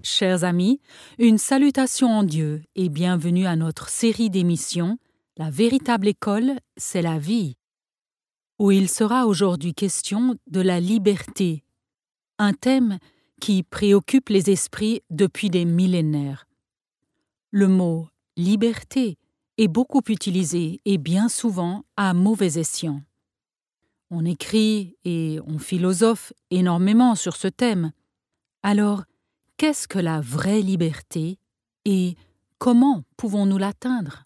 Chers amis, une salutation en Dieu et bienvenue à notre série d'émissions « La véritable école, c'est la vie », où il sera aujourd'hui question de la liberté, un thème qui préoccupe les esprits depuis des millénaires. Le mot « liberté » est beaucoup utilisé et bien souvent à mauvais escient. On écrit et on philosophe énormément sur ce thème. Alors, qu'est-ce que la vraie liberté et comment pouvons-nous l'atteindre?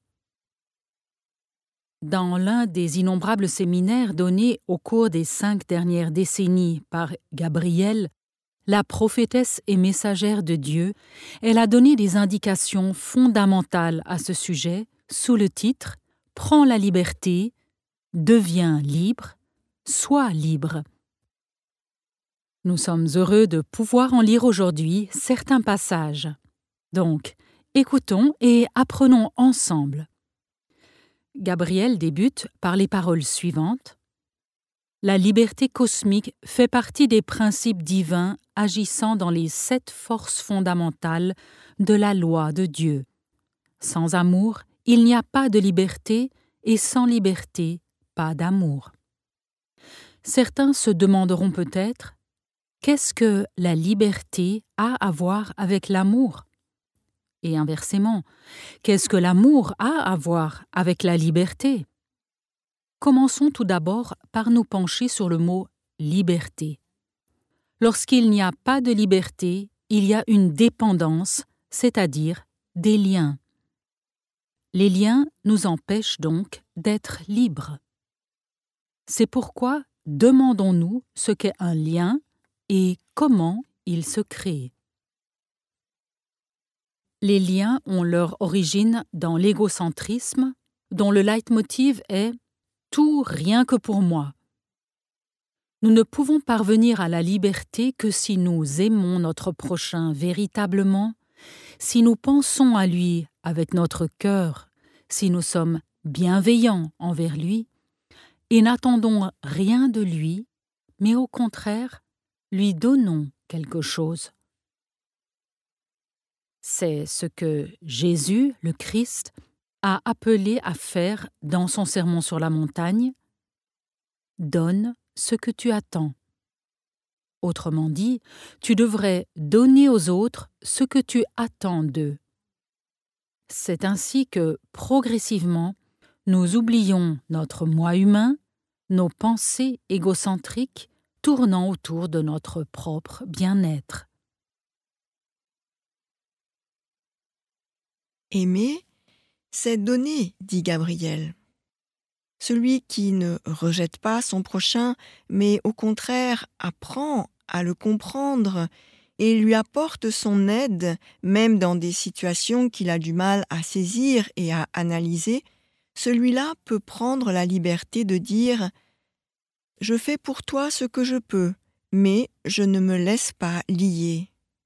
Dans l'un des innombrables séminaires donnés au cours des 5 dernières décennies par Gabrielle, la prophétesse et messagère de Dieu, elle a donné des indications fondamentales à ce sujet sous le titre « Prends la liberté, deviens libre, sois libre ». Nous sommes heureux de pouvoir en lire aujourd'hui certains passages. Donc, écoutons et apprenons ensemble. Gabrielle débute par les paroles suivantes. La liberté cosmique fait partie des principes divins agissant dans les 7 forces fondamentales de la loi de Dieu. Sans amour, il n'y a pas de liberté et sans liberté, pas d'amour. Certains se demanderont peut-être qu'est-ce que la liberté a à voir avec l'amour? Et inversement, qu'est-ce que l'amour a à voir avec la liberté? Commençons tout d'abord par nous pencher sur le mot « liberté ». Lorsqu'il n'y a pas de liberté, il y a une dépendance, c'est-à-dire des liens. Les liens nous empêchent donc d'être libres. C'est pourquoi demandons-nous ce qu'est un lien et comment il se crée. Les liens ont leur origine dans l'égocentrisme, dont le leitmotiv est « tout rien que pour moi ». Nous ne pouvons parvenir à la liberté que si nous aimons notre prochain véritablement, si nous pensons à lui avec notre cœur, si nous sommes bienveillants envers lui, et n'attendons rien de lui, mais au contraire, lui donnons quelque chose. C'est ce que Jésus, le Christ, a appelé à faire dans son sermon sur la montagne. Donne ce que tu attends. Autrement dit, tu devrais donner aux autres ce que tu attends d'eux. C'est ainsi que, progressivement, nous oublions notre moi humain, nos pensées égocentriques tournant autour de notre propre bien-être. Aimer, c'est donner, dit Gabrielle. Celui qui ne rejette pas son prochain, mais au contraire apprend à le comprendre et lui apporte son aide, même dans des situations qu'il a du mal à saisir et à analyser, celui-là peut prendre la liberté de dire « Je fais pour toi ce que je peux, mais je ne me laisse pas lier ».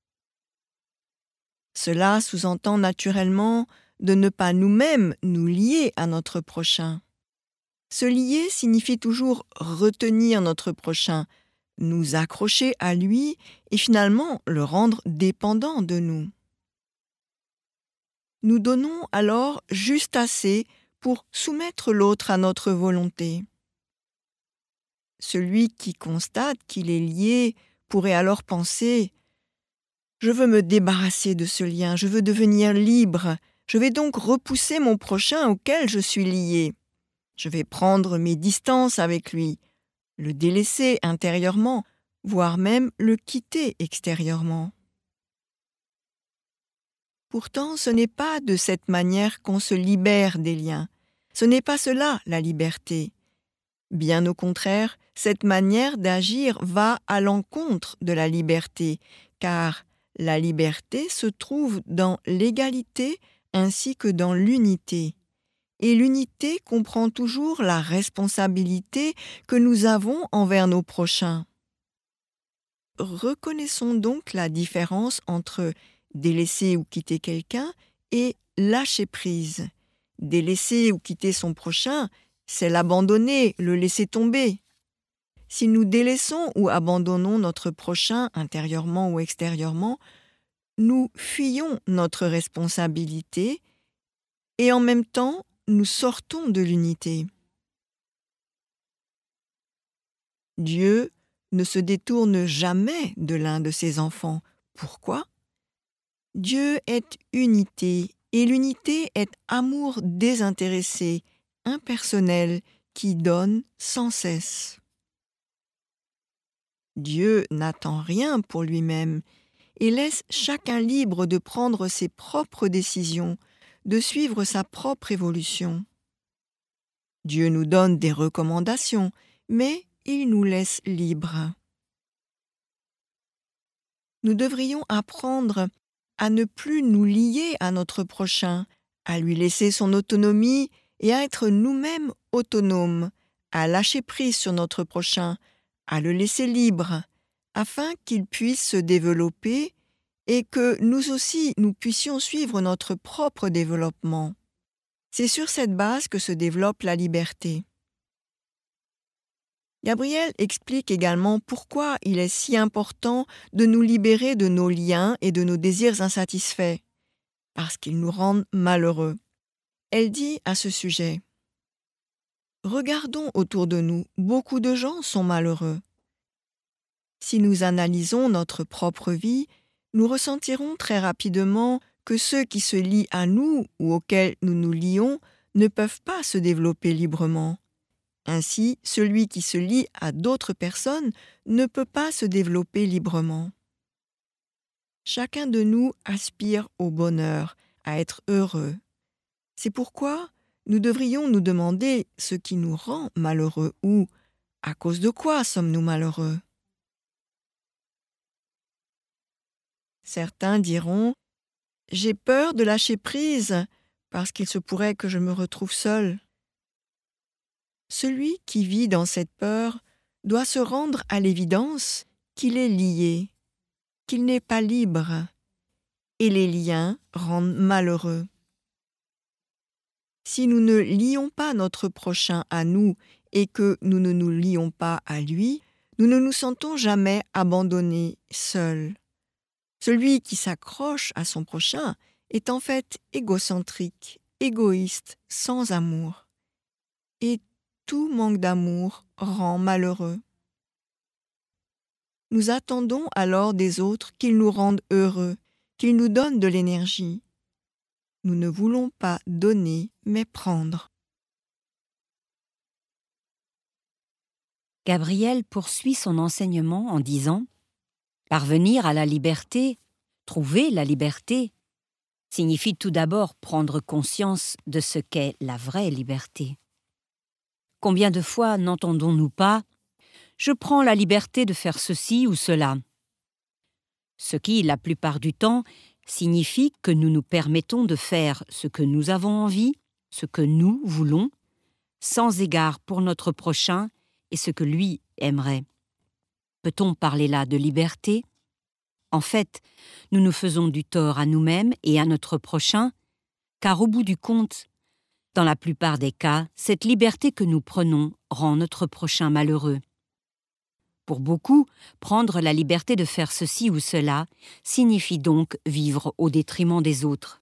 Cela sous-entend naturellement de ne pas nous-mêmes nous lier à notre prochain. Se lier signifie toujours retenir notre prochain, nous accrocher à lui et finalement le rendre dépendant de nous. Nous donnons alors juste assez pour soumettre l'autre à notre volonté. Celui qui constate qu'il est lié pourrait alors penser « Je veux me débarrasser de ce lien, je veux devenir libre, je vais donc repousser mon prochain auquel je suis lié. Je vais prendre mes distances avec lui, le délaisser intérieurement, voire même le quitter extérieurement. » Pourtant, ce n'est pas de cette manière qu'on se libère des liens. Ce n'est pas cela la liberté. Bien au contraire, cette manière d'agir va à l'encontre de la liberté, car la liberté se trouve dans l'égalité ainsi que dans l'unité. Et l'unité comprend toujours la responsabilité que nous avons envers nos prochains. Reconnaissons donc la différence entre délaisser ou quitter quelqu'un et lâcher prise. Délaisser ou quitter son prochain, c'est l'abandonner, le laisser tomber. Si nous délaissons ou abandonnons notre prochain intérieurement ou extérieurement, nous fuyons notre responsabilité et en même temps, nous sortons de l'unité. Dieu ne se détourne jamais de l'un de ses enfants. Pourquoi ? Dieu est unité et l'unité est amour désintéressé, impersonnel, qui donne sans cesse. Dieu n'attend rien pour lui-même et laisse chacun libre de prendre ses propres décisions, de suivre sa propre évolution. Dieu nous donne des recommandations, mais il nous laisse libres. Nous devrions apprendre à ne plus nous lier à notre prochain, à lui laisser son autonomie et à être nous-mêmes autonomes, à lâcher prise sur notre prochain, à le laisser libre, afin qu'il puisse se développer et que nous aussi, nous puissions suivre notre propre développement. C'est sur cette base que se développe la liberté. Gabriel explique également pourquoi il est si important de nous libérer de nos liens et de nos désirs insatisfaits, parce qu'ils nous rendent malheureux. Elle dit à ce sujet : « Regardons autour de nous, beaucoup de gens sont malheureux. Si nous analysons notre propre vie, nous ressentirons très rapidement que ceux qui se lient à nous ou auxquels nous nous lions ne peuvent pas se développer librement. Ainsi, celui qui se lie à d'autres personnes ne peut pas se développer librement. Chacun de nous aspire au bonheur, à être heureux. C'est pourquoi nous devrions nous demander ce qui nous rend malheureux ou à cause de quoi sommes-nous malheureux. Certains diront « J'ai peur de lâcher prise parce qu'il se pourrait que je me retrouve seul. » Celui qui vit dans cette peur doit se rendre à l'évidence qu'il est lié, qu'il n'est pas libre, et les liens rendent malheureux. Si nous ne lions pas notre prochain à nous et que nous ne nous lions pas à lui, nous ne nous sentons jamais abandonnés, seuls. Celui qui s'accroche à son prochain est en fait égocentrique, égoïste, sans amour. Et tout manque d'amour rend malheureux. Nous attendons alors des autres qu'ils nous rendent heureux, qu'ils nous donnent de l'énergie. Nous ne voulons pas donner, mais prendre. Gabriel poursuit son enseignement en disant « Parvenir à la liberté, trouver la liberté, signifie tout d'abord prendre conscience de ce qu'est la vraie liberté. Combien de fois n'entendons-nous pas « Je prends la liberté de faire ceci ou cela », ce qui, la plupart du temps, signifie que nous nous permettons de faire ce que nous avons envie, ce que nous voulons, sans égard pour notre prochain et ce que lui aimerait. Peut-on parler là de liberté ? En fait, nous nous faisons du tort à nous-mêmes et à notre prochain, car au bout du compte, dans la plupart des cas, cette liberté que nous prenons rend notre prochain malheureux. Pour beaucoup, prendre la liberté de faire ceci ou cela signifie donc vivre au détriment des autres.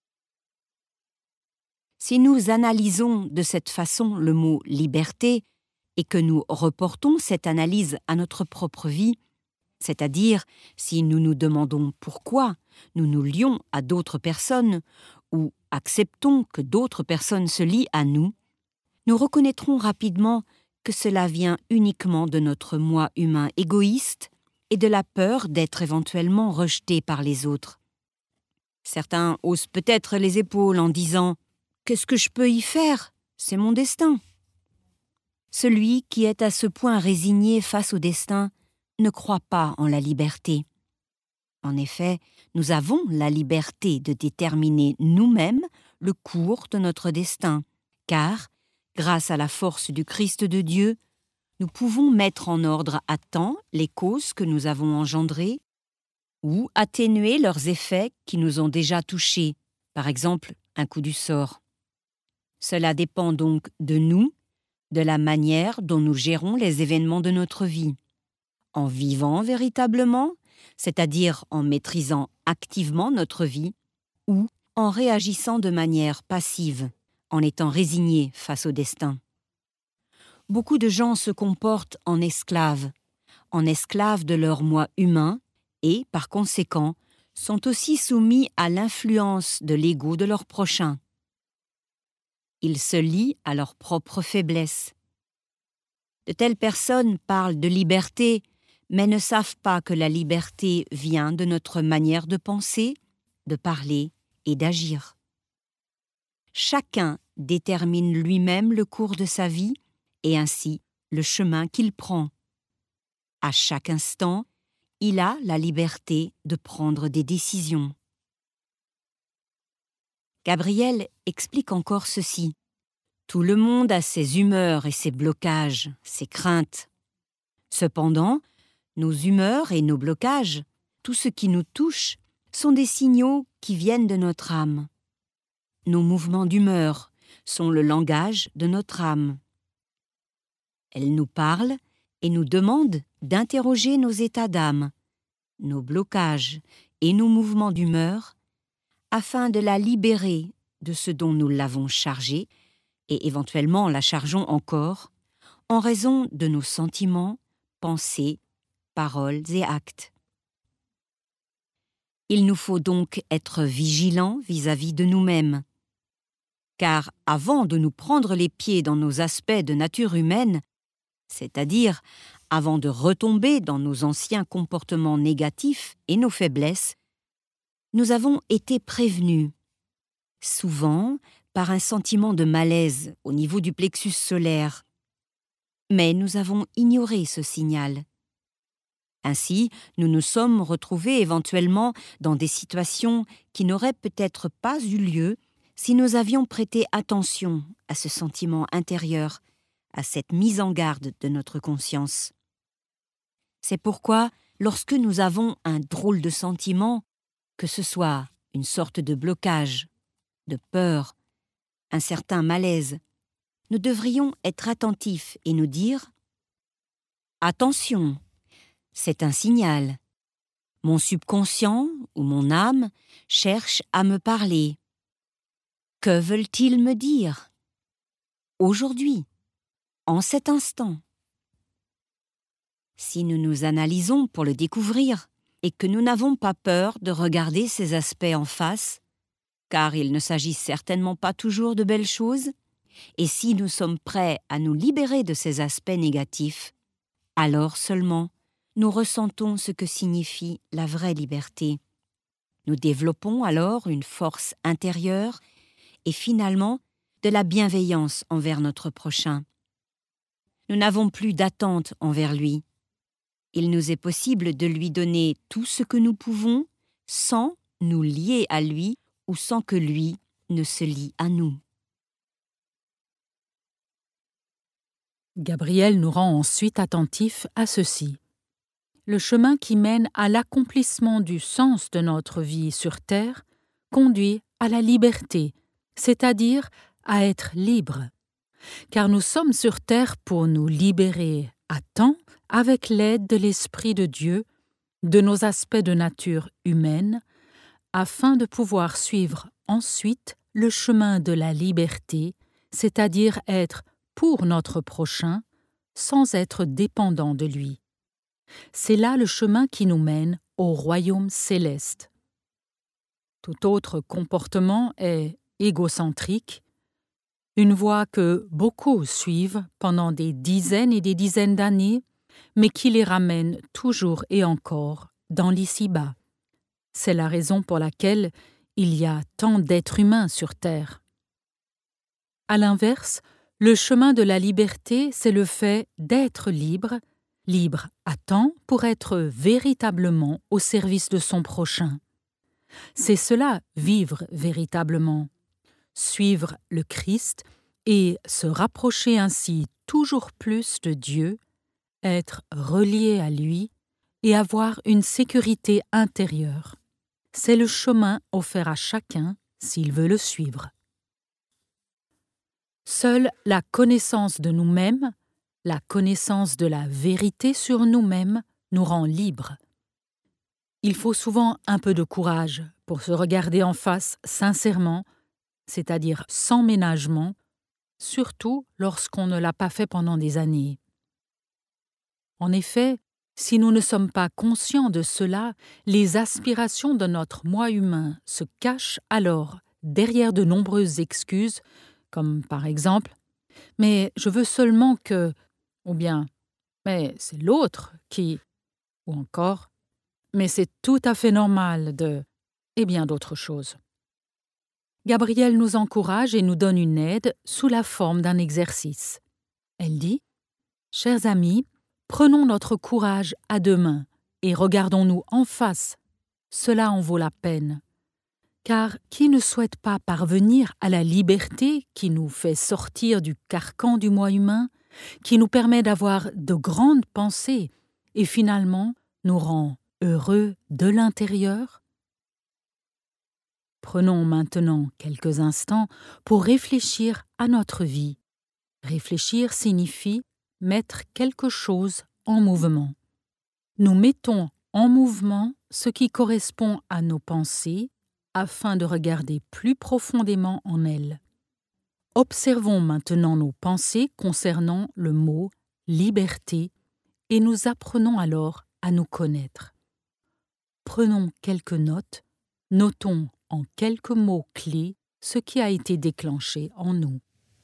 Si nous analysons de cette façon le mot « liberté » et que nous reportons cette analyse à notre propre vie, c'est-à-dire si nous nous demandons pourquoi nous nous lions à d'autres personnes ou acceptons que d'autres personnes se lient à nous, nous reconnaîtrons rapidement que cela vient uniquement de notre moi humain égoïste et de la peur d'être éventuellement rejeté par les autres. Certains haussent peut-être les épaules en disant « Qu'est-ce que je peux y faire ? C'est mon destin ». Celui qui est à ce point résigné face au destin ne croit pas en la liberté. En effet, nous avons la liberté de déterminer nous-mêmes le cours de notre destin, car, grâce à la force du Christ de Dieu, nous pouvons mettre en ordre à temps les causes que nous avons engendrées ou atténuer leurs effets qui nous ont déjà touchés, par exemple un coup du sort. Cela dépend donc de nous, de la manière dont nous gérons les événements de notre vie. En vivant véritablement c'est-à-dire en maîtrisant activement notre vie, ou en réagissant de manière passive, en étant résignés face au destin. Beaucoup de gens se comportent en esclaves de leur moi humain et, par conséquent, sont aussi soumis à l'influence de l'ego de leur prochain. Ils se lient à leur propre faiblesse. De telles personnes parlent de liberté, mais ne savent pas que la liberté vient de notre manière de penser, de parler et d'agir. Chacun détermine lui-même le cours de sa vie et ainsi le chemin qu'il prend. À chaque instant, il a la liberté de prendre des décisions. Gabriel explique encore ceci. Tout le monde a ses humeurs et ses blocages, ses craintes. Cependant, nos humeurs et nos blocages, tout ce qui nous touche, sont des signaux qui viennent de notre âme. Nos mouvements d'humeur sont le langage de notre âme. Elle nous parle et nous demande d'interroger nos états d'âme, nos blocages et nos mouvements d'humeur, afin de la libérer de ce dont nous l'avons chargée et éventuellement la chargeons encore, en raison de nos sentiments, pensées, paroles et actes. Il nous faut donc être vigilants vis-à-vis de nous-mêmes, car avant de nous prendre les pieds dans nos aspects de nature humaine, c'est-à-dire avant de retomber dans nos anciens comportements négatifs et nos faiblesses, nous avons été prévenus, souvent par un sentiment de malaise au niveau du plexus solaire. Mais nous avons ignoré ce signal. Ainsi, nous nous sommes retrouvés éventuellement dans des situations qui n'auraient peut-être pas eu lieu si nous avions prêté attention à ce sentiment intérieur, à cette mise en garde de notre conscience. C'est pourquoi, lorsque nous avons un drôle de sentiment, que ce soit une sorte de blocage, de peur, un certain malaise, nous devrions être attentifs et nous dire « Attention, c'est un signal. Mon subconscient ou mon âme cherche à me parler. Que veulent-ils me dire? Aujourd'hui, en cet instant. » Si nous nous analysons pour le découvrir et que nous n'avons pas peur de regarder ces aspects en face, car il ne s'agit certainement pas toujours de belles choses, et si nous sommes prêts à nous libérer de ces aspects négatifs, alors seulement nous ressentons ce que signifie la vraie liberté. Nous développons alors une force intérieure et finalement de la bienveillance envers notre prochain. Nous n'avons plus d'attente envers lui. Il nous est possible de lui donner tout ce que nous pouvons sans nous lier à lui ou sans que lui ne se lie à nous. Gabriel nous rend ensuite attentifs à ceci. Le chemin qui mène à l'accomplissement du sens de notre vie sur terre conduit à la liberté, c'est-à-dire à être libre. Car nous sommes sur terre pour nous libérer à temps avec l'aide de l'Esprit de Dieu, de nos aspects de nature humaine, afin de pouvoir suivre ensuite le chemin de la liberté, c'est-à-dire être pour notre prochain, sans être dépendant de lui. C'est là le chemin qui nous mène au royaume céleste. Tout autre comportement est égocentrique, une voie que beaucoup suivent pendant des dizaines et des dizaines d'années, mais qui les ramène toujours et encore dans l'ici-bas. C'est la raison pour laquelle il y a tant d'êtres humains sur Terre. À l'inverse, le chemin de la liberté, c'est le fait d'être libre, libre à temps pour être véritablement au service de son prochain. C'est cela, vivre véritablement, suivre le Christ et se rapprocher ainsi toujours plus de Dieu, être relié à lui et avoir une sécurité intérieure. C'est le chemin offert à chacun s'il veut le suivre. Seule la connaissance de nous-mêmes, la connaissance de la vérité sur nous-mêmes nous rend libres. Il faut souvent un peu de courage pour se regarder en face sincèrement, c'est-à-dire sans ménagement, surtout lorsqu'on ne l'a pas fait pendant des années. En effet, si nous ne sommes pas conscients de cela, les aspirations de notre moi humain se cachent alors derrière de nombreuses excuses, comme par exemple « mais je veux seulement que » ou bien « mais c'est l'autre qui » ou encore « mais c'est tout à fait normal de » et bien d'autres choses. Gabrielle nous encourage et nous donne une aide sous la forme d'un exercice. Elle dit « Chers amis, prenons notre courage à deux mains et regardons-nous en face. Cela en vaut la peine. Car qui ne souhaite pas parvenir à la liberté qui nous fait sortir du carcan du moi humain, qui nous permet d'avoir de grandes pensées et finalement nous rend heureux de l'intérieur ? Prenons maintenant quelques instants pour réfléchir à notre vie. Réfléchir signifie mettre quelque chose en mouvement. Nous mettons en mouvement ce qui correspond à nos pensées afin de regarder plus profondément en elles. Observons maintenant nos pensées concernant le mot « liberté » et nous apprenons alors à nous connaître. Prenons quelques notes, notons en quelques mots clés ce qui a été déclenché en nous.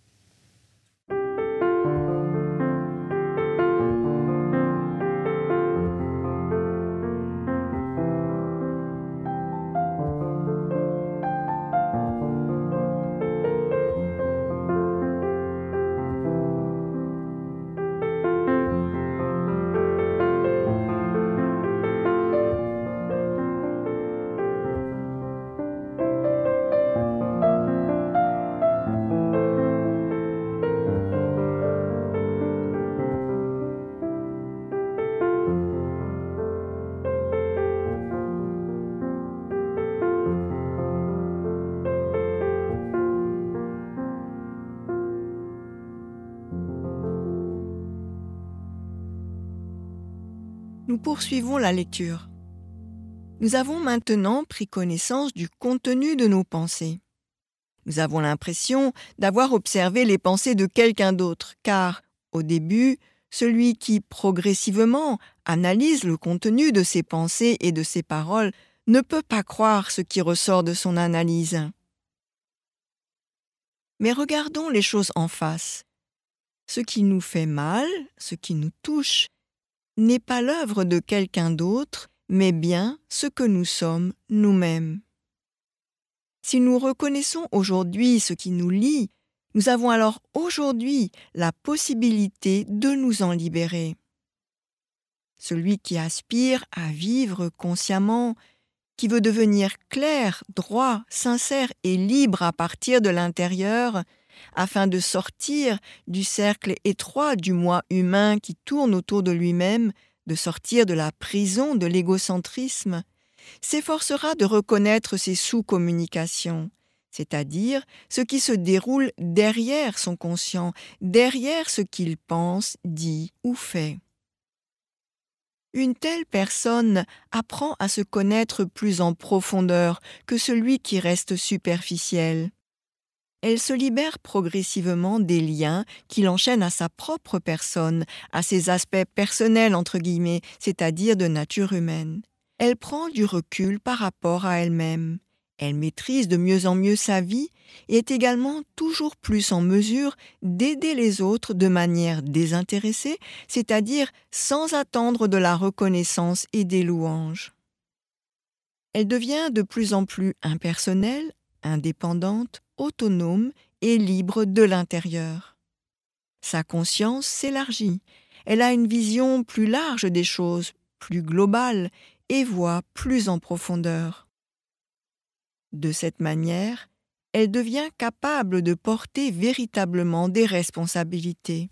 Nous poursuivons la lecture. Nous avons maintenant pris connaissance du contenu de nos pensées. Nous avons l'impression d'avoir observé les pensées de quelqu'un d'autre, car, au début, celui qui, progressivement, analyse le contenu de ses pensées et de ses paroles ne peut pas croire ce qui ressort de son analyse. Mais regardons les choses en face. Ce qui nous fait mal, ce qui nous touche, n'est pas l'œuvre de quelqu'un d'autre, mais bien ce que nous sommes nous-mêmes. Si nous reconnaissons aujourd'hui ce qui nous lie, nous avons alors aujourd'hui la possibilité de nous en libérer. Celui qui aspire à vivre consciemment, qui veut devenir clair, droit, sincère et libre à partir de l'intérieur, afin de sortir du cercle étroit du moi humain qui tourne autour de lui-même, de sortir de la prison de l'égocentrisme, s'efforcera de reconnaître ses sous-communications, c'est-à-dire ce qui se déroule derrière son conscient, derrière ce qu'il pense, dit ou fait. Une telle personne apprend à se connaître plus en profondeur que celui qui reste superficiel. Elle se libère progressivement des liens qui l'enchaînent à sa propre personne, à ses aspects personnels entre guillemets, c'est-à-dire de nature humaine. Elle prend du recul par rapport à elle-même. Elle maîtrise de mieux en mieux sa vie et est également toujours plus en mesure d'aider les autres de manière désintéressée, c'est-à-dire sans attendre de la reconnaissance et des louanges. Elle devient de plus en plus impersonnelle, indépendante, autonome et libre de l'intérieur. Sa conscience s'élargit. Elle a une vision plus large des choses, plus globale, et voit plus en profondeur. De cette manière, elle devient capable de porter véritablement des responsabilités.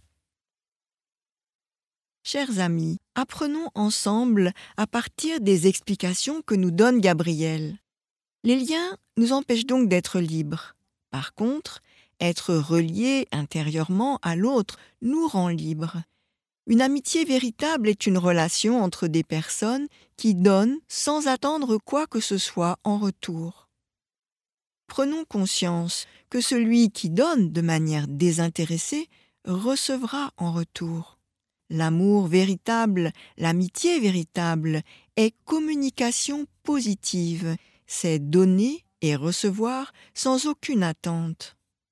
Chers amis, apprenons ensemble à partir des explications que nous donne Gabrielle. Les liens nous empêchent donc d'être libres. Par contre, être relié intérieurement à l'autre nous rend libres. Une amitié véritable est une relation entre des personnes qui donnent sans attendre quoi que ce soit en retour. Prenons conscience que celui qui donne de manière désintéressée recevra en retour. L'amour véritable, l'amitié véritable est communication positive, c'est donner et recevoir sans aucune attente.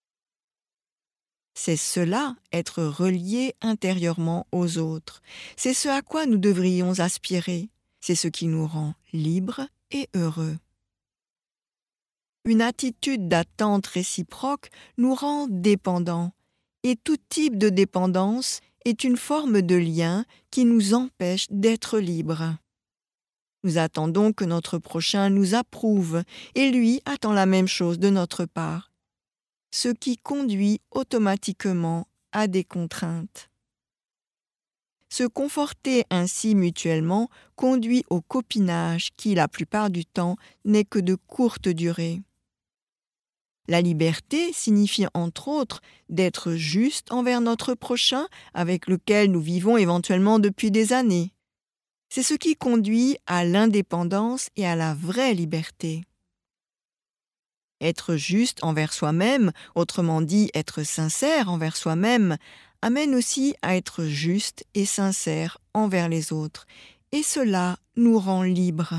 C'est cela, être relié intérieurement aux autres. C'est ce à quoi nous devrions aspirer. C'est ce qui nous rend libres et heureux. Une attitude d'attente réciproque nous rend dépendants, et tout type de dépendance est une forme de lien qui nous empêche d'être libres. Nous attendons que notre prochain nous approuve, et lui attend la même chose de notre part, ce qui conduit automatiquement à des contraintes. Se conforter ainsi mutuellement conduit au copinage qui, la plupart du temps, n'est que de courte durée. La liberté signifie entre autres d'être juste envers notre prochain avec lequel nous vivons éventuellement depuis des années. C'est ce qui conduit à l'indépendance et à la vraie liberté. Être juste envers soi-même, autrement dit être sincère envers soi-même, amène aussi à être juste et sincère envers les autres, et cela nous rend libres.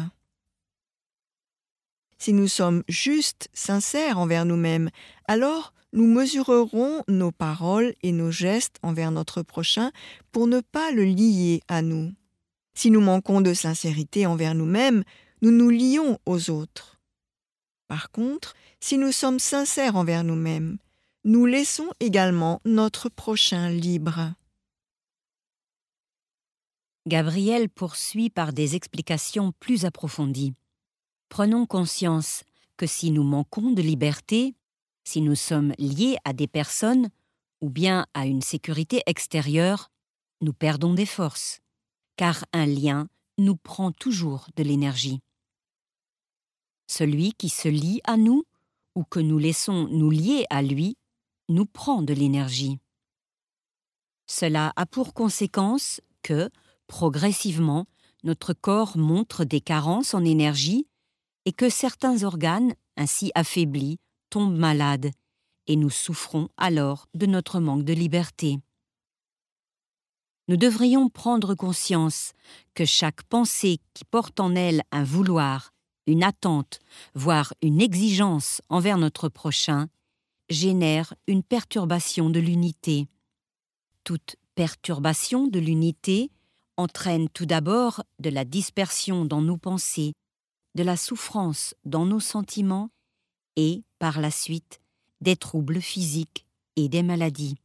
Si nous sommes justes, sincères envers nous-mêmes, alors nous mesurerons nos paroles et nos gestes envers notre prochain pour ne pas le lier à nous. Si nous manquons de sincérité envers nous-mêmes, nous nous lions aux autres. Par contre, si nous sommes sincères envers nous-mêmes, nous laissons également notre prochain libre. Gabriel poursuit par des explications plus approfondies. Prenons conscience que si nous manquons de liberté, si nous sommes liés à des personnes ou bien à une sécurité extérieure, nous perdons des forces, car un lien nous prend toujours de l'énergie. Celui qui se lie à nous ou que nous laissons nous lier à lui nous prend de l'énergie. Cela a pour conséquence que, progressivement, notre corps montre des carences en énergie et que certains organes, ainsi affaiblis, tombent malades, et nous souffrons alors de notre manque de liberté. Nous devrions prendre conscience que chaque pensée qui porte en elle un vouloir, une attente, voire une exigence envers notre prochain, génère une perturbation de l'unité. Toute perturbation de l'unité entraîne tout d'abord de la dispersion dans nos pensées, de la souffrance dans nos sentiments et, par la suite, des troubles physiques et des maladies.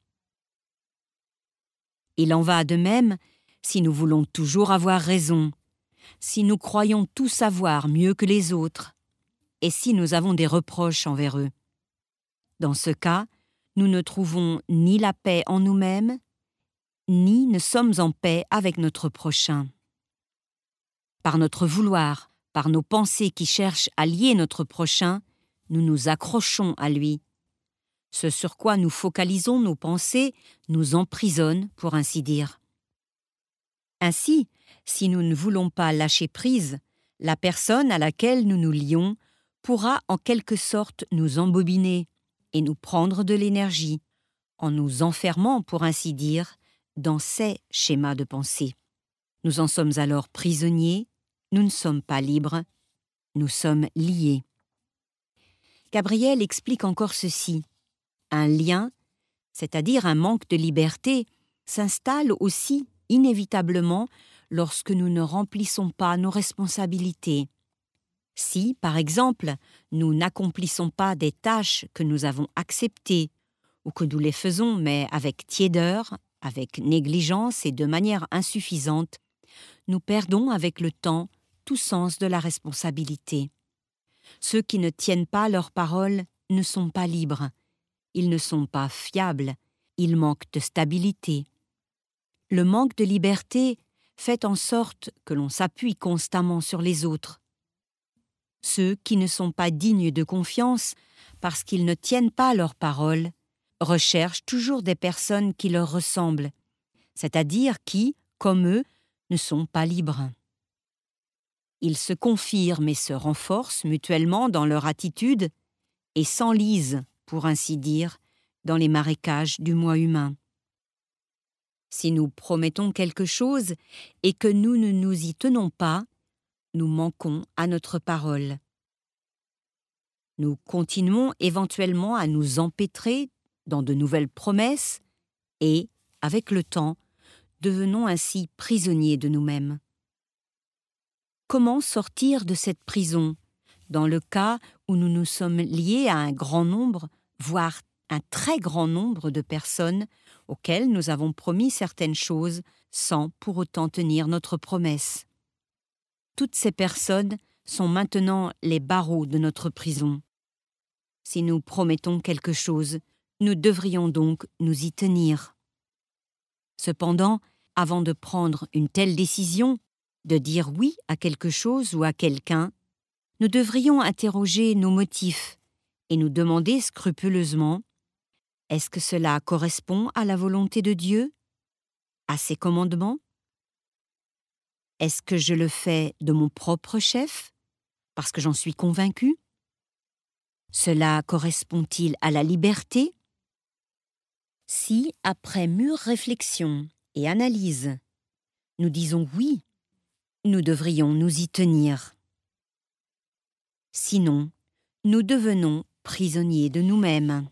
Il en va de même si nous voulons toujours avoir raison, si nous croyons tout savoir mieux que les autres, et si nous avons des reproches envers eux. Dans ce cas, nous ne trouvons ni la paix en nous-mêmes, ni ne sommes en paix avec notre prochain. Par notre vouloir, par nos pensées qui cherchent à lier notre prochain, nous nous accrochons à lui. Ce sur quoi nous focalisons nos pensées nous emprisonne, pour ainsi dire. Ainsi, si nous ne voulons pas lâcher prise, la personne à laquelle nous nous lions pourra en quelque sorte nous embobiner et nous prendre de l'énergie, en nous enfermant, pour ainsi dire, dans ses schémas de pensée. Nous en sommes alors prisonniers, nous ne sommes pas libres, nous sommes liés. Gabriel explique encore ceci. Un lien, c'est-à-dire un manque de liberté, s'installe aussi inévitablement lorsque nous ne remplissons pas nos responsabilités. Si, par exemple, nous n'accomplissons pas des tâches que nous avons acceptées, ou que nous les faisons mais avec tiédeur, avec négligence et de manière insuffisante, nous perdons avec le temps tout sens de la responsabilité. Ceux qui ne tiennent pas leurs paroles ne sont pas libres, ils ne sont pas fiables, ils manquent de stabilité. Le manque de liberté fait en sorte que l'on s'appuie constamment sur les autres. Ceux qui ne sont pas dignes de confiance parce qu'ils ne tiennent pas leurs paroles recherchent toujours des personnes qui leur ressemblent, c'est-à-dire qui, comme eux, ne sont pas libres. Ils se confirment et se renforcent mutuellement dans leur attitude et s'enlisent, pour ainsi dire, dans les marécages du moi humain. Si nous promettons quelque chose et que nous ne nous y tenons pas, nous manquons à notre parole. Nous continuons éventuellement à nous empêtrer dans de nouvelles promesses et, avec le temps, devenons ainsi prisonniers de nous-mêmes. Comment sortir de cette prison, dans le cas où nous nous sommes liés à un grand nombre, voire un très grand nombre de personnes auxquelles nous avons promis certaines choses sans pour autant tenir notre promesse? Toutes ces personnes sont maintenant les barreaux de notre prison. Si nous promettons quelque chose, nous devrions donc nous y tenir. Cependant, avant de prendre une telle décision, de dire oui à quelque chose ou à quelqu'un, nous devrions interroger nos motifs et nous demander scrupuleusement: est-ce que cela correspond à la volonté de Dieu, à ses commandements? Est-ce que je le fais de mon propre chef, parce que j'en suis convaincu? Cela correspond-il à la liberté? Si, après mûre réflexion et analyse, nous disons oui, nous devrions nous y tenir. Sinon, nous devenons prisonniers de nous-mêmes.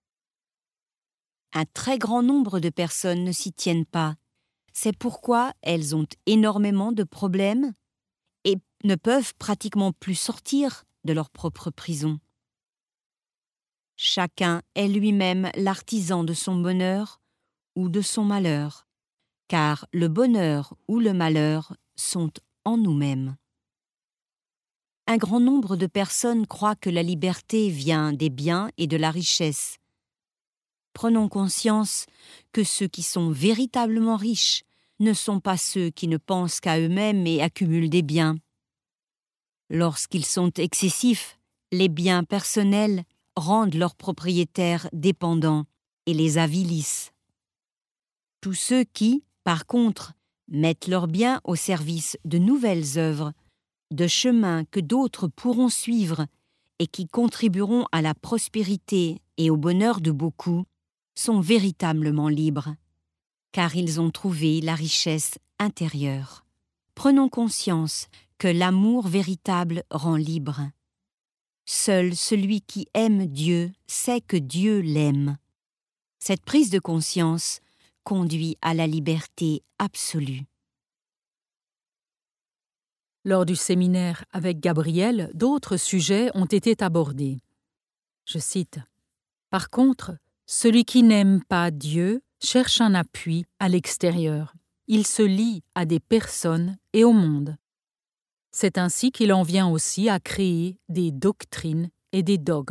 Un très grand nombre de personnes ne s'y tiennent pas. C'est pourquoi elles ont énormément de problèmes et ne peuvent pratiquement plus sortir de leur propre prison. Chacun est lui-même l'artisan de son bonheur ou de son malheur, car le bonheur ou le malheur sont en nous-mêmes. Un grand nombre de personnes croient que la liberté vient des biens et de la richesse. Prenons conscience que ceux qui sont véritablement riches ne sont pas ceux qui ne pensent qu'à eux-mêmes et accumulent des biens. Lorsqu'ils sont excessifs, les biens personnels rendent leurs propriétaires dépendants et les avilissent. Tous ceux qui, par contre, mettent leurs biens au service de nouvelles œuvres, de chemins que d'autres pourront suivre et qui contribueront à la prospérité et au bonheur de beaucoup, sont véritablement libres, car ils ont trouvé la richesse intérieure. Prenons conscience que l'amour véritable rend libre. Seul celui qui aime Dieu sait que Dieu l'aime. Cette prise de conscience conduit à la liberté absolue. Lors du séminaire avec Gabriel, d'autres sujets ont été abordés. Je cite: « Par contre, celui qui n'aime pas Dieu cherche un appui à l'extérieur. Il se lie à des personnes et au monde. C'est ainsi qu'il en vient aussi à créer des doctrines et des dogmes. »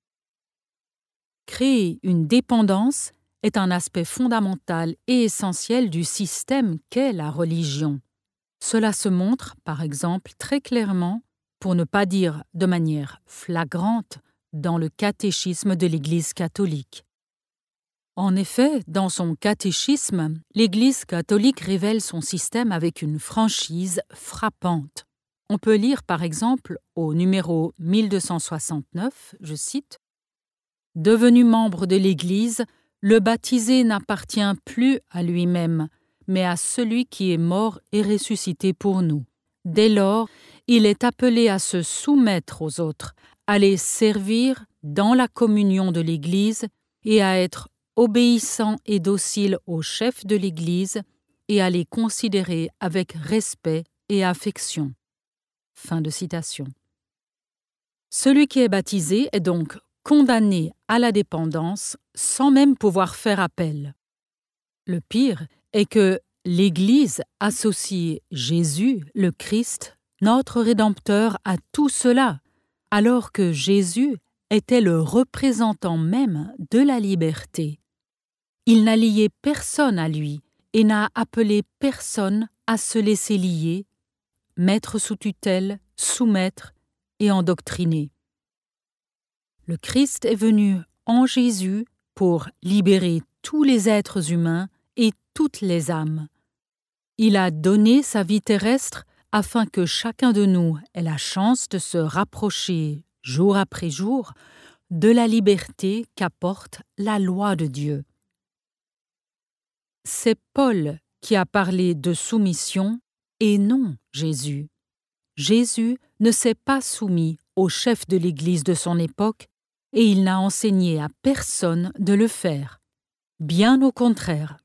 Créer une dépendance est un aspect fondamental et essentiel du système qu'est la religion. Cela se montre, par exemple, très clairement, pour ne pas dire de manière flagrante, dans le catéchisme de l'Église catholique. En effet, dans son catéchisme, l'Église catholique révèle son système avec une franchise frappante. On peut lire par exemple au numéro 1269, je cite: « Devenu membre de l'Église, le baptisé n'appartient plus à lui-même, mais à celui qui est mort et ressuscité pour nous. Dès lors, il est appelé à se soumettre aux autres, à les servir dans la communion de l'Église et à être obéissant et docile au chef de l'Église et à les considérer avec respect et affection. » Fin de citation. Celui qui est baptisé est donc condamné à la dépendance sans même pouvoir faire appel. Le pire est que l'Église associe Jésus, le Christ, notre Rédempteur, à tout cela, alors que Jésus était le représentant même de la liberté. Il n'a lié personne à lui et n'a appelé personne à se laisser lier, mettre sous tutelle, soumettre et endoctriner. Le Christ est venu en Jésus pour libérer tous les êtres humains et toutes les âmes. Il a donné sa vie terrestre afin que chacun de nous ait la chance de se rapprocher, jour après jour, de la liberté qu'apporte la loi de Dieu. C'est Paul qui a parlé de soumission et non Jésus. Jésus ne s'est pas soumis au chef de l'Église de son époque et il n'a enseigné à personne de le faire. Bien au contraire.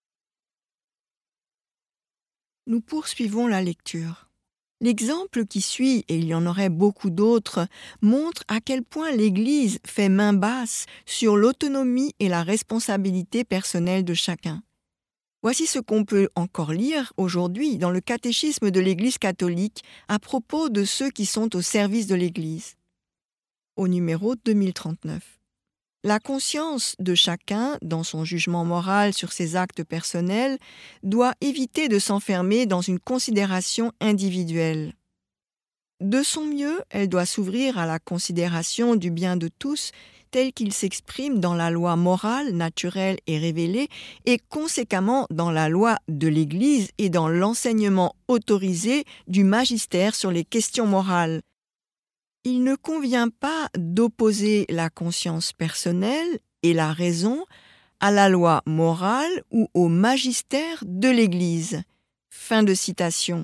Nous poursuivons la lecture. L'exemple qui suit, et il y en aurait beaucoup d'autres, montre à quel point l'Église fait main basse sur l'autonomie et la responsabilité personnelle de chacun. Voici ce qu'on peut encore lire aujourd'hui dans le catéchisme de l'Église catholique à propos de ceux qui sont au service de l'Église, au numéro 2039. La conscience de chacun, dans son jugement moral sur ses actes personnels, doit éviter de s'enfermer dans une considération individuelle. De son mieux, elle doit s'ouvrir à la considération du bien de tous tel qu'il s'exprime dans la loi morale, naturelle et révélée, et conséquemment dans la loi de l'Église et dans l'enseignement autorisé du magistère sur les questions morales. Il ne convient pas d'opposer la conscience personnelle et la raison à la loi morale ou au magistère de l'Église. Fin de citation.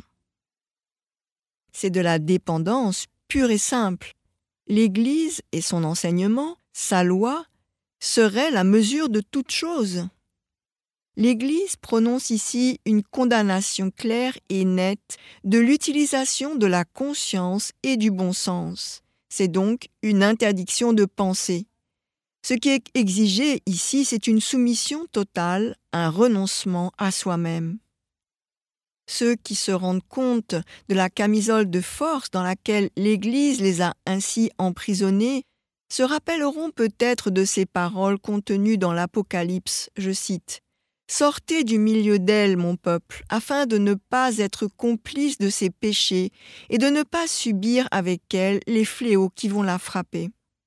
C'est de la dépendance pure et simple. L'Église et son enseignement, sa loi, seraient la mesure de toute chose. L'Église prononce ici une condamnation claire et nette de l'utilisation de la conscience et du bon sens. C'est donc une interdiction de penser. Ce qui est exigé ici, c'est une soumission totale, un renoncement à soi-même. Ceux qui se rendent compte de la camisole de force dans laquelle l'Église les a ainsi emprisonnés se rappelleront peut-être de ces paroles contenues dans l'Apocalypse, je cite, « Sortez du milieu d'elle, mon peuple, afin de ne pas être complices de ses péchés et de ne pas subir avec elle les fléaux qui vont la frapper. »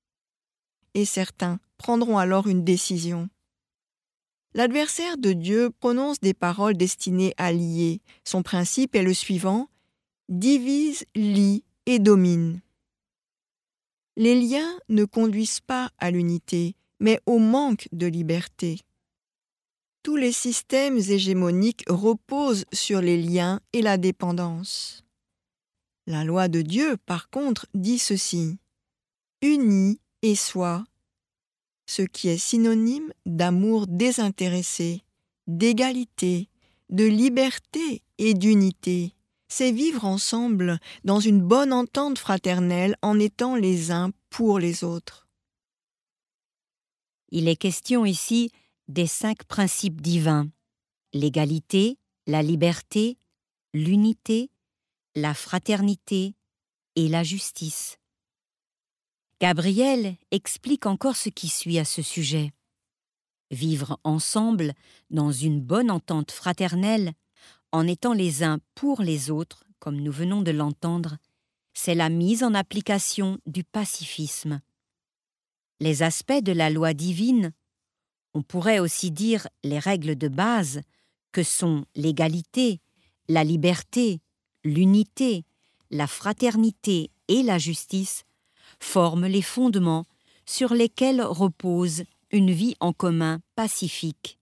Et certains prendront alors une décision. L'adversaire de Dieu prononce des paroles destinées à lier. Son principe est le suivant, « divise, lie et domine ». Les liens ne conduisent pas à l'unité, mais au manque de liberté. Tous les systèmes hégémoniques reposent sur les liens et la dépendance. La loi de Dieu, par contre, dit ceci, « unis et sois », ce qui est synonyme d'amour désintéressé, d'égalité, de liberté et d'unité. C'est vivre ensemble dans une bonne entente fraternelle en étant les uns pour les autres. Il est question ici des 5 principes divins, l'égalité, la liberté, l'unité, la fraternité et la justice. Gabriel explique encore ce qui suit à ce sujet. Vivre ensemble dans une bonne entente fraternelle, en étant les uns pour les autres, comme nous venons de l'entendre, c'est la mise en application du pacifisme. Les aspects de la loi divine, on pourrait aussi dire les règles de base, que sont l'égalité, la liberté, l'unité, la fraternité et la justice, forment les fondements sur lesquels repose une vie en commun pacifique.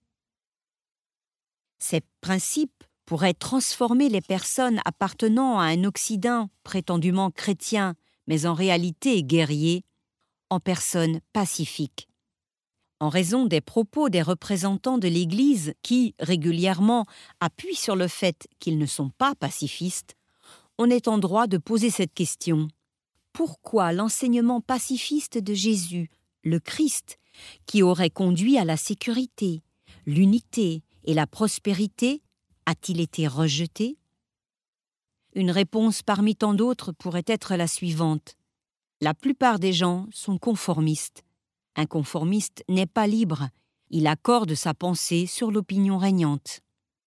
Ces principes pourraient transformer les personnes appartenant à un Occident prétendument chrétien, mais en réalité guerrier, en personnes pacifiques. En raison des propos des représentants de l'Église qui, régulièrement, appuient sur le fait qu'ils ne sont pas pacifistes, on est en droit de poser cette question. Pourquoi l'enseignement pacifiste de Jésus, le Christ, qui aurait conduit à la sécurité, l'unité et la prospérité, a-t-il été rejeté? Une réponse parmi tant d'autres pourrait être la suivante. La plupart des gens sont conformistes. Un conformiste n'est pas libre, il accorde sa pensée sur l'opinion régnante.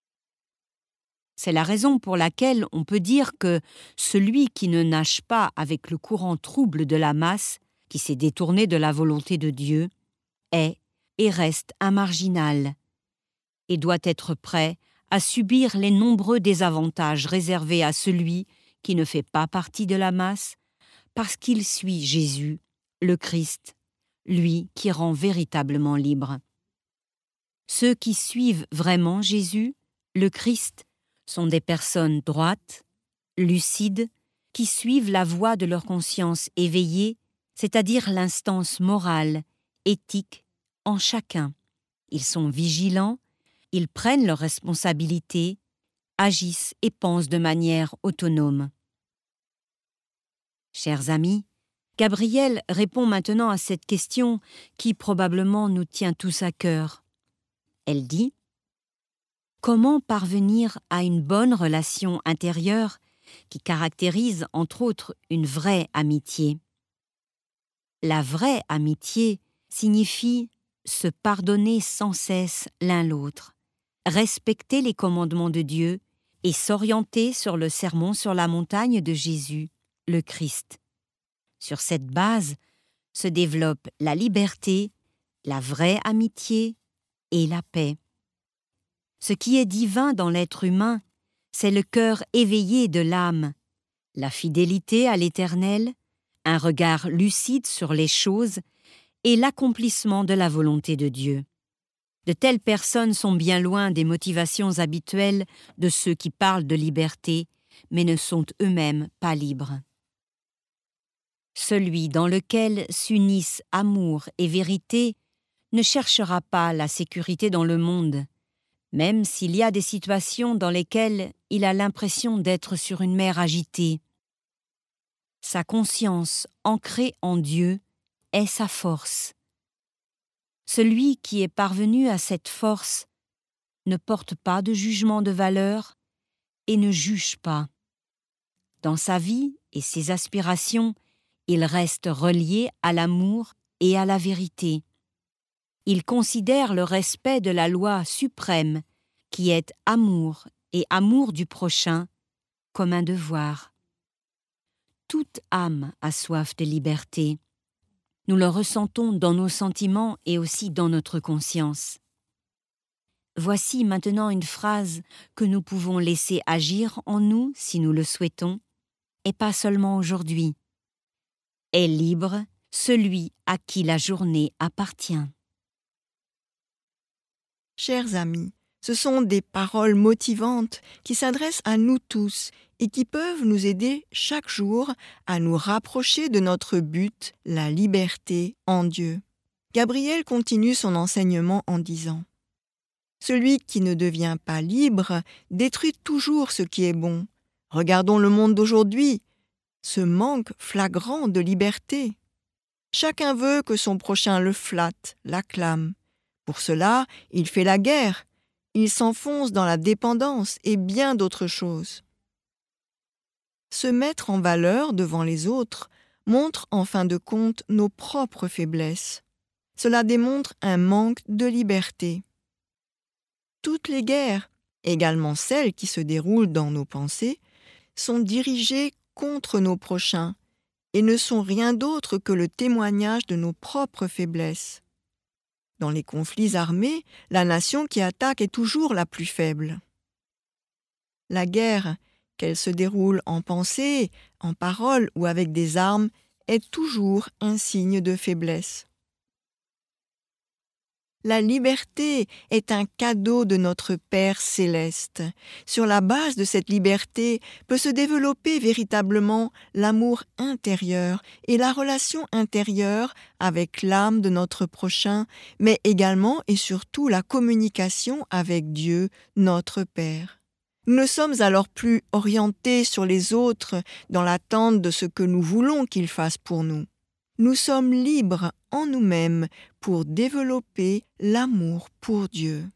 C'est la raison pour laquelle on peut dire que celui qui ne nage pas avec le courant trouble de la masse, qui s'est détourné de la volonté de Dieu, est et reste un marginal. et doit être prêt à subir les nombreux désavantages réservés à celui qui ne fait pas partie de la masse, parce qu'il suit Jésus, le Christ, lui qui rend véritablement libre. Ceux qui suivent vraiment Jésus, le Christ, sont des personnes droites, lucides, qui suivent la voie de leur conscience éveillée, c'est-à-dire l'instance morale, éthique, en chacun. Ils sont vigilants, ils prennent leurs responsabilités, agissent et pensent de manière autonome. Chers amis, Gabrielle répond maintenant à cette question qui probablement nous tient tous à cœur. Elle dit « Comment parvenir à une bonne relation intérieure qui caractérise entre autres une vraie amitié ?» La vraie amitié signifie se pardonner sans cesse l'un l'autre, respecter les commandements de Dieu et s'orienter sur le sermon sur la montagne de Jésus, le Christ. Sur cette base se développe la liberté, la vraie amitié et la paix. Ce qui est divin dans l'être humain, c'est le cœur éveillé de l'âme, la fidélité à l'Éternel, un regard lucide sur les choses et l'accomplissement de la volonté de Dieu. De telles personnes sont bien loin des motivations habituelles de ceux qui parlent de liberté, mais ne sont eux-mêmes pas libres. Celui dans lequel s'unissent amour et vérité ne cherchera pas la sécurité dans le monde, même s'il y a des situations dans lesquelles il a l'impression d'être sur une mer agitée. Sa conscience ancrée en Dieu est sa force. Celui qui est parvenu à cette force ne porte pas de jugement de valeur et ne juge pas. Dans sa vie et ses aspirations, il reste relié à l'amour et à la vérité. Il considère le respect de la loi suprême, qui est amour et amour du prochain, comme un devoir. Toute âme a soif de liberté. Nous le ressentons dans nos sentiments et aussi dans notre conscience. Voici maintenant une phrase que nous pouvons laisser agir en nous si nous le souhaitons, et pas seulement aujourd'hui. Est libre celui à qui la journée appartient. Chers amis, ce sont des paroles motivantes qui s'adressent à nous tous et qui peuvent nous aider chaque jour à nous rapprocher de notre but, la liberté en Dieu. Gabrielle continue son enseignement en disant « Celui qui ne devient pas libre détruit toujours ce qui est bon. Regardons le monde d'aujourd'hui, ce manque flagrant de liberté. Chacun veut que son prochain le flatte, l'acclame. Pour cela, il fait la guerre, il s'enfonce dans la dépendance et bien d'autres choses. Se mettre en valeur devant les autres montre en fin de compte nos propres faiblesses. Cela démontre un manque de liberté. Toutes les guerres, également celles qui se déroulent dans nos pensées, sont dirigées contre nos prochains et ne sont rien d'autre que le témoignage de nos propres faiblesses. Dans les conflits armés, la nation qui attaque est toujours la plus faible. La guerre, qu'elle se déroule en pensée, en parole ou avec des armes, est toujours un signe de faiblesse. La liberté est un cadeau de notre Père céleste. Sur la base de cette liberté peut se développer véritablement l'amour intérieur et la relation intérieure avec l'âme de notre prochain, mais également et surtout la communication avec Dieu, notre Père. Nous ne sommes alors plus orientés sur les autres dans l'attente de ce que nous voulons qu'ils fassent pour nous. Nous sommes libres en nous-mêmes pour développer l'amour pour Dieu.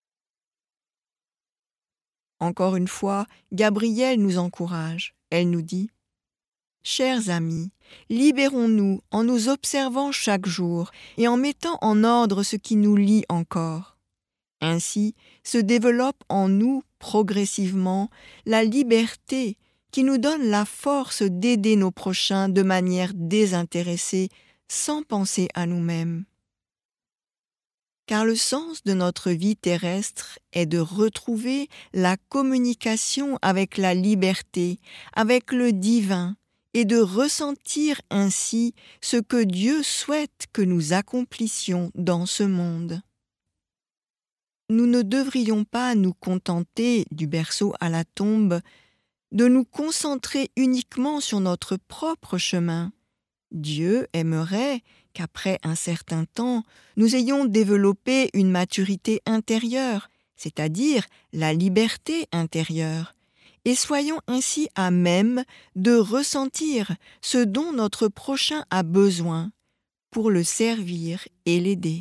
Encore une fois, Gabrielle nous encourage. Elle nous dit « Chers amis, libérons-nous en nous observant chaque jour et en mettant en ordre ce qui nous lie encore. Ainsi se développe en nous progressivement la liberté qui nous donne la force d'aider nos prochains de manière désintéressée, sans penser à nous-mêmes. car le sens de notre vie terrestre est de retrouver la communication avec la liberté, avec le divin, et de ressentir ainsi ce que Dieu souhaite que nous accomplissions dans ce monde. Nous ne devrions pas nous contenter, du berceau à la tombe, de nous concentrer uniquement sur notre propre chemin. Dieu aimerait qu'après un certain temps, nous ayons développé une maturité intérieure, c'est-à-dire la liberté intérieure, et soyons ainsi à même de ressentir ce dont notre prochain a besoin pour le servir et l'aider.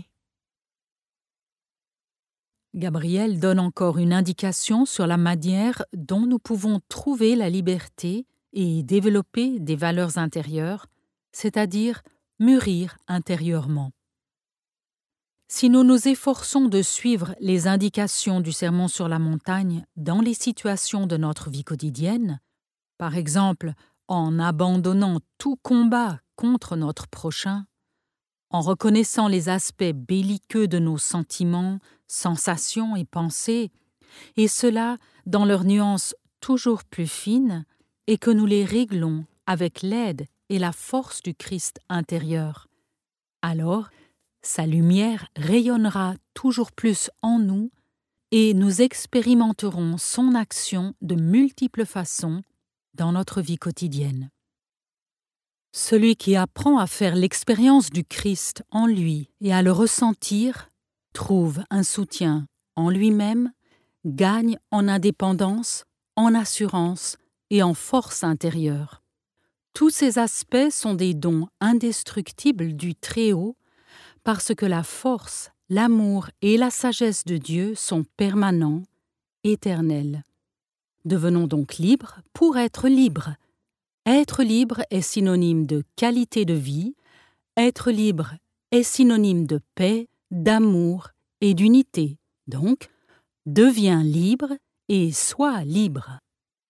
Gabriel donne encore une indication sur la manière dont nous pouvons trouver la liberté et développer des valeurs intérieures, c'est-à-dire mûrir intérieurement. Si nous nous efforçons de suivre les indications du Sermon sur la montagne dans les situations de notre vie quotidienne, par exemple en abandonnant tout combat contre notre prochain, en reconnaissant les aspects belliqueux de nos sentiments, sensations et pensées, et cela dans leurs nuances toujours plus fines, et que nous les réglons avec l'aide et la force du Christ intérieur, alors sa lumière rayonnera toujours plus en nous et nous expérimenterons son action de multiples façons dans notre vie quotidienne. Celui qui apprend à faire l'expérience du Christ en lui et à le ressentir trouve un soutien en lui-même, gagne en indépendance, en assurance et en force intérieure. Tous ces aspects sont des dons indestructibles du Très-Haut parce que la force, l'amour et la sagesse de Dieu sont permanents, éternels. Devenons donc libres pour être libres. Être libre est synonyme de qualité de vie, être libre est synonyme de paix, d'amour et d'unité. Donc, deviens libre et sois libre.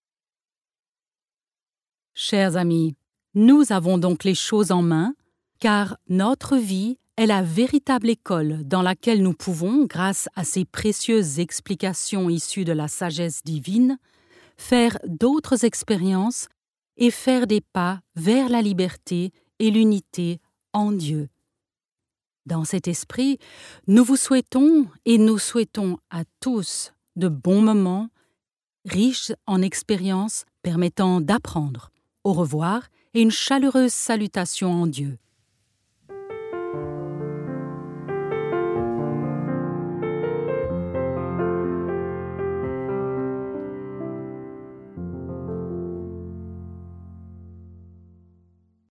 Chers amis, nous avons donc les choses en main, car notre vie est la véritable école dans laquelle nous pouvons, grâce à ces précieuses explications issues de la sagesse divine, faire d'autres expériences et faire des pas vers la liberté et l'unité en Dieu. Dans cet esprit, nous vous souhaitons et nous souhaitons à tous de bons moments, riches en expériences permettant d'apprendre. Au revoir et une chaleureuse salutation en Dieu.